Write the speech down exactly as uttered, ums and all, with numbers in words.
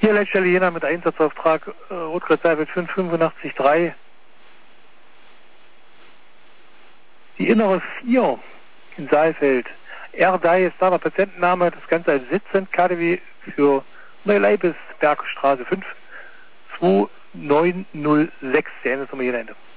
Hier Leitstelle Jena mit Einsatzauftrag äh, Rotkreuz-Seifeld fünf fünf acht drei. Die innere vier in Saalfeld. Erdei ist da der Patientenname, das Ganze als sitzend, K D W für Neuleibes, Bergstraße fünf zwei neun null sechs. Der ist Nummer hier Ende.